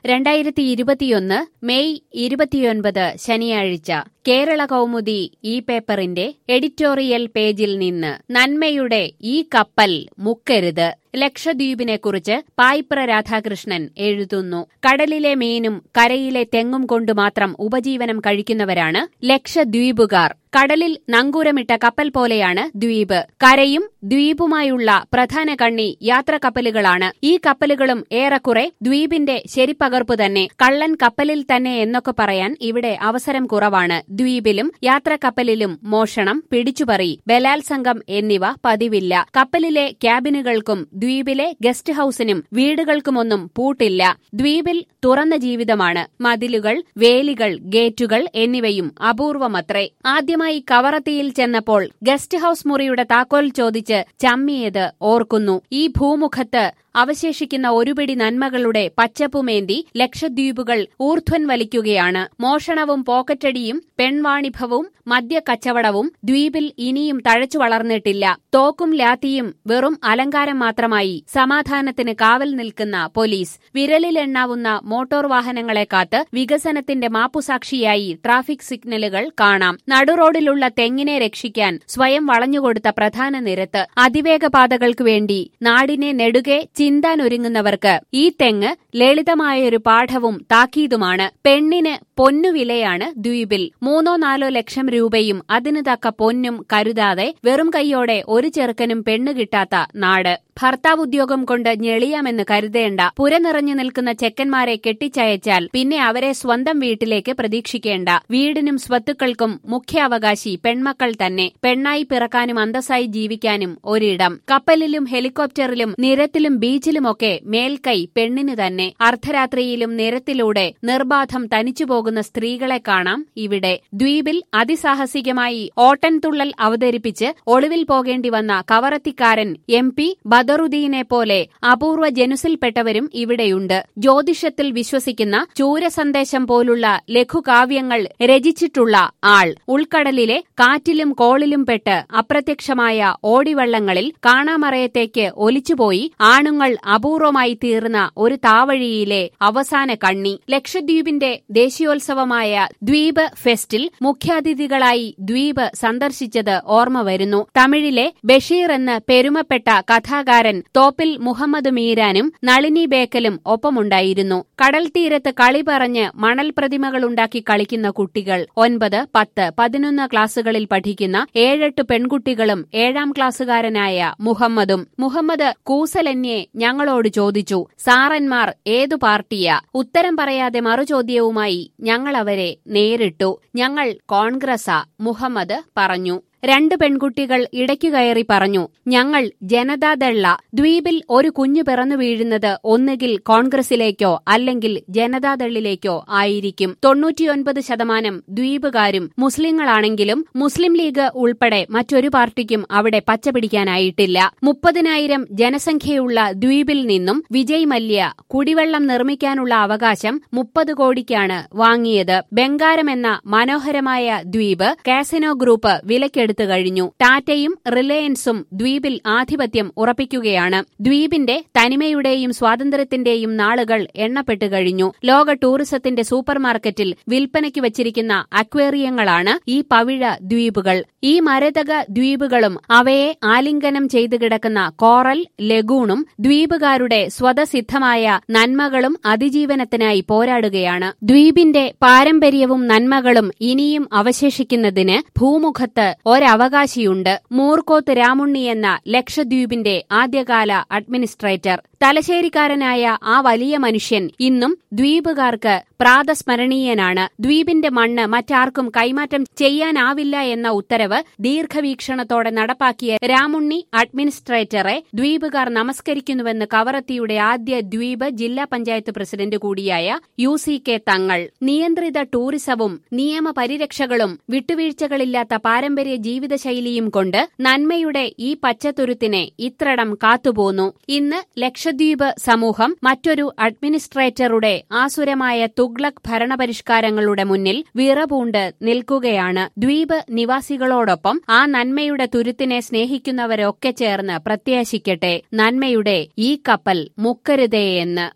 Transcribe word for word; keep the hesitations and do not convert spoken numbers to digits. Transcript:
രണ്ടായിരത്തി ഇരുപത്തിയൊന്ന് മെയ് ഇരുപത്തിയൊൻപത് ശനിയാഴ്ച കേരള കൗമുദി ഈ പേപ്പറിന്റെ എഡിറ്റോറിയൽ പേജിൽ നിന്ന് നന്മയുടെ ഈ കപ്പൽ മുക്കരുത്. ലക്ഷദ്വീപിനെക്കുറിച്ച് പായിപ്ര രാധാകൃഷ്ണൻ എഴുതുന്നു. കടലിലെ മീനും കരയിലെ തെങ്ങും കൊണ്ട് മാത്രം ഉപജീവനം കഴിക്കുന്നവരാണ് ലക്ഷദ്വീപുകാർ. കടലിൽ നങ്കൂരമിട്ട കപ്പൽ പോലെയാണ് ദ്വീപ്. കരയും ദ്വീപുമായുള്ള പ്രധാന കണ്ണി യാത്രക്കപ്പലുകളാണ്. ഈ കപ്പലുകളും ഏറെക്കുറെ ദ്വീപിന്റെ ശരിപ്പകർപ്പ് തന്നെ. കള്ളൻ കപ്പലിൽ തന്നെ എന്നൊക്കെ പറയാൻ ഇവിടെ അവസരം കുറവാണ്. ദ്വീപിലും യാത്രക്കപ്പലിലും മോഷണം, പിടിച്ചുപറി, ബലാത്സംഗം എന്നിവ പതിവില്ല. കപ്പലിലെ ക്യാബിനുകൾക്കും ദ്വീപിലെ ഗസ്റ്റ് ഹൌസിനും വീടുകൾക്കുമൊന്നും പൂട്ടില്ല. ദ്വീപിൽ തുറന്ന ജീവിതമാണ്. മതിലുകൾ, വേലികൾ, ഗേറ്റുകൾ എന്നിവയും അപൂർവമത്രേ. ആദ്യമായി കവറത്തിയിൽ ചെന്നപ്പോൾ ഗസ്റ്റ് ഹൌസ് മുറിയുടെ താക്കോൽ ചോദിച്ച് ചമ്മിയത് ഓർക്കുന്നു. ഈ ഭൂമുഖത്ത് അവശേഷിക്കുന്ന ഒരുപിടി നന്മകളുടെ പച്ചപ്പുമേന്തി ലക്ഷദ്വീപുകൾ ഊർധ്വൻ വലിക്കുകയാണ്. മോഷണവും പോക്കറ്റടിയും പെൺവാണിഭവും മദ്യക്കച്ചവടവും ദ്വീപിൽ ഇനിയും തഴച്ചു വളർന്നിട്ടില്ല. തോക്കും ലാത്തിയും വെറും അലങ്കാരം മാത്രമായി സമാധാനത്തിന് കാവൽ നിൽക്കുന്ന പോലീസ്. വിരലിലെണ്ണാവുന്ന മോട്ടോർ വാഹനങ്ങളെ കാത്ത് വികസനത്തിന്റെ മാപ്പുസാക്ഷിയായി ട്രാഫിക് സിഗ്നലുകൾ കാണാം. നടുറോഡിലുള്ള തെങ്ങിനെ രക്ഷിക്കാൻ സ്വയം വളഞ്ഞുകൊടുത്ത പ്രധാന നിരത്ത്. അതിവേഗ പാതകൾക്കു വേണ്ടി നാടിനെ നെടുകെ ചിന്താനൊരുങ്ങുന്നവർക്ക് ഈ തെങ്ങ് ലളിതമായൊരു പാഠവും താക്കീതുമാണ്. പെണ്ണിന് പൊന്നുവിലയാണ് ദ്വീപിൽ. മൂന്നോ നാലോ ലക്ഷം രൂപയും അതിനു തക്ക പൊന്നും കരുതാതെ വെറും കൈയോടെ ഒരു ചെറുക്കനും പെണ്ണു കിട്ടാത്ത നാട്. ഭർത്താവ് ഉദ്യോഗം കൊണ്ട് ഞെളിയാമെന്ന് കരുതേണ്ട. പുര നിറഞ്ഞു നിൽക്കുന്ന ചെക്കന്മാരെ കെട്ടിച്ചയച്ചാൽ പിന്നെ അവരെ സ്വന്തം വീട്ടിലേക്ക് പ്രതീക്ഷിക്കേണ്ട. വീടിനും സ്വത്തുക്കൾക്കും മുഖ്യാവകാശി പെൺമക്കൾ തന്നെ. പെണ്ണായി പിറക്കാനും അന്തസ്സായി ജീവിക്കാനും ഒരിടം. കപ്പലിലും ഹെലികോപ്റ്ററിലും നിരത്തിലും ബീച്ചിലുമൊക്കെ മേൽക്കൈ പെണ്ണിനു തന്നെ. അർദ്ധരാത്രിയിലും നിരത്തിലൂടെ നിർബാധം തനിച്ചുപോകുന്ന സ്ത്രീകളെ കാണാം ഇവിടെ. ദ്വീപിൽ അതിസാഹസികമായി ഓട്ടൻതുള്ളൽ അവതരിപ്പിച്ച് ഒളിവിൽ പോകേണ്ടി വന്ന കവറത്തിക്കാരൻ എം പി ബദറുദ്ദീനെ പോലെ അപൂർവ ജനുസിൽപ്പെട്ടവരും ഇവിടെയുണ്ട്. ജ്യോതിഷത്തിൽ വിശ്വസിക്കുന്ന ചൂരസന്ദേശം പോലുള്ള ലഘുകാവ്യങ്ങൾ രചിച്ചിട്ടുള്ള ആൾ. ഉൾക്കടലിലെ കാറ്റിലും കോളിലും പെട്ട് അപ്രത്യക്ഷമായ ഓടിവള്ളങ്ങളിൽ കാണാമറയത്തേക്ക് ഒലിച്ചുപോയി ആണുങ്ങൾ അപൂർവമായി തീർന്ന ഒരു താവഴിയിലെ അവസാന കണ്ണി. ലക്ഷദ്വീപിന്റെ ദേശീയോത്സവമായ ദ്വീപ് ഫെസ്റ്റിൽ മുഖ്യാതിഥികളായി ദ്വീപ് സന്ദർശിച്ചത് ഓർമ്മ വരുന്നു. തമിഴിലെ ബഷീർ എന്ന് പെരുമപ്പെട്ട കഥാകാരൻ തോപ്പിൽ മുഹമ്മദ് മീരാനും നളിനി ബേക്കലും ഒപ്പമുണ്ടായിരുന്നു. കടൽ തീരത്ത് കളി പറഞ്ഞ് മണൽ പ്രതിമകളുണ്ടാക്കി കളിക്കുന്ന കുട്ടികൾ. ഒൻപത്, പത്ത്, പതിനൊന്ന് ക്ലാസുകളിൽ പഠിക്കുന്ന ഏഴെട്ട് പെൺകുട്ടികളും ഏഴാം ക്ലാസ്സുകാരനായ മുഹമ്മദും. മുഹമ്മദ് കൂസലന്യെ ഞങ്ങളോട് ചോദിച്ചു, സാറന്മാർ ഏതു പാർട്ടിയാ? ഉത്തരം പറയാതെ മറുചോദ്യവുമായി ഞങ്ങളവരെ നേരിട്ടു. ഞങ്ങൾ കോൺഗ്രസാ, മുഹമ്മദ് പറഞ്ഞു. രണ്ട് പെൺകുട്ടികൾ ഇടയ്ക്കു കയറി പറഞ്ഞു, ഞങ്ങൾ ജനതാദള. ദ്വീപിൽ ഒരു കുഞ്ഞു പിറന്നു വീഴുന്നത് ഒന്നുകിൽ കോൺഗ്രസിലേക്കോ അല്ലെങ്കിൽ ജനതാദളിലേക്കോ ആയിരിക്കും. തൊണ്ണൂറ്റിയൊൻപത് ശതമാനം ദ്വീപുകാരും മുസ്ലിങ്ങളാണെങ്കിലും മുസ്ലിം ലീഗ് ഉൾപ്പെടെ മറ്റൊരു പാർട്ടിക്കും അവിടെ പച്ചപിടിക്കാനായിട്ടില്ല. മുപ്പതിനായിരം ജനസംഖ്യയുള്ള ദ്വീപിൽ നിന്നും വിജയ് മല്യ കുടിവെള്ളം നിർമ്മിക്കാനുള്ള അവകാശം മുപ്പത് കോടിക്കാണ് വാങ്ങിയത്. ബംഗാരം എന്ന മനോഹരമായ ദ്വീപ് കാസിനോ ഗ്രൂപ്പ് വിലക്കെടുത്തു കഴിഞ്ഞു. ടാറ്റയും റിലയൻസും ദ്വീപിൽ ആധിപത്യം ഉറപ്പിക്കുകയാണ്. ദ്വീപിന്റെ തനിമയുടെയും സ്വാതന്ത്ര്യത്തിന്റെയും നാളുകൾ എണ്ണപ്പെട്ടു കഴിഞ്ഞു. ലോക ടൂറിസത്തിന്റെ സൂപ്പർമാർക്കറ്റിൽ വിൽപ്പനയ്ക്ക് വച്ചിരിക്കുന്ന അക്വേറിയങ്ങളാണ് ഈ പവിഴ ദ്വീപുകൾ. ഈ മരതക ദ്വീപുകളും അവയെ ആലിംഗനം ചെയ്തു കിടക്കുന്ന കോറൽ ലഗൂണും ദ്വീപുകാരുടെ സ്വതസിദ്ധമായ നന്മകളും അതിജീവനത്തിനായി പോരാടുകയാണ്. ദ്വീപിന്റെ പാരമ്പര്യവും നന്മകളും ഇനിയും അവശേഷിക്കുന്നതിന് ഭൂമുഖത്ത് ഒരവകാശിയുണ്ട്. മൂർക്കോത്ത് രാമുണ്ണി എന്ന ലക്ഷദ്വീപിന്റെ ആദ്യകാല അഡ്മിനിസ്ട്രേറ്റർ. തലശ്ശേരിക്കാരനായ ആ വലിയ മനുഷ്യൻ ഇന്നും ദ്വീപുകാർക്ക് പ്രാതസ്മരണീയനാണ്. ദ്വീപിന്റെ മണ്ണ് മറ്റാർക്കും കൈമാറ്റം ചെയ്യാനാവില്ല എന്ന ഉത്തരവ് ദീർഘവീക്ഷണത്തോടെ നടപ്പാക്കിയ രാമുണ്ണി അഡ്മിനിസ്ട്രേറ്ററെ ദ്വീപുകാർ നമസ്കരിക്കുന്നുവെന്ന് കവറത്തിയുടെ ആദ്യ ദ്വീപ് ജില്ലാ പഞ്ചായത്ത് പ്രസിഡന്റ് കൂടിയായ യു സി കെ തങ്ങൾ. നിയന്ത്രിത ടൂറിസവും നിയമപരിരക്ഷകളും വിട്ടുവീഴ്ചകളില്ലാത്ത പാരമ്പര്യ ജീവിതശൈലിയും കൊണ്ട് നന്മയുടെ ഈ പച്ചത്തുരുത്തിനെ ഇത്രടം കാത്തുപോന്നു. ഇന്ന് ലക്ഷദ്വീപ് സമൂഹം മറ്റൊരു അഡ്മിനിസ്ട്രേറ്ററുടെ ആസുരമായ തുഗ്ലക് ഭരണപരിഷ്കാരങ്ങളുടെ മുന്നിൽ വിറപൂണ്ട് നിൽക്കുകയാണ്. ദ്വീപ് നിവാസികളോടൊപ്പം ആ നന്മയുടെ തുരുത്തിനെ സ്നേഹിക്കുന്നവരൊക്കെ ചേർന്ന് പ്രത്യാശിക്കട്ടെ, നന്മയുടെ ഈ കപ്പൽ മുക്കരുതേയെന്ന്.